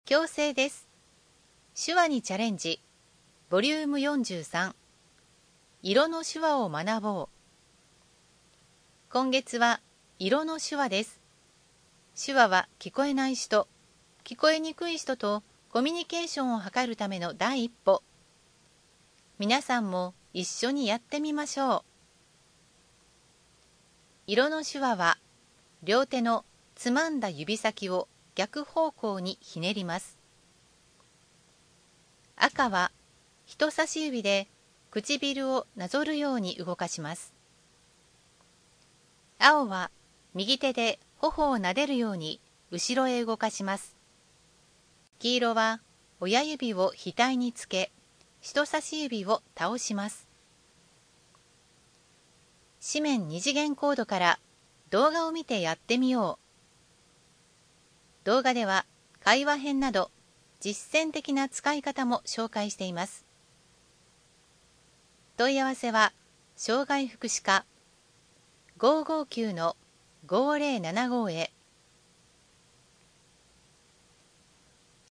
強制です。手話にチャレンジ。ボリューム43。色の手話を学ぼう。今月は色の手話です。手話は聞こえない人、聞こえにくい人とコミュニケーションを図るための第一歩。皆さんも一緒にやってみましょう。色の手話は、両手のつまんだ指先を逆方向にひねります。赤は人差し指で唇をなぞるように動かします。青は右手で頬を撫でるように後ろへ動かします。黄色は親指を額につけ、人差し指を倒します。紙面二次元コードから動画を見てやってみよう。動画では会話編など実践的な使い方も紹介しています。問い合わせは障害福祉課559-5075へ。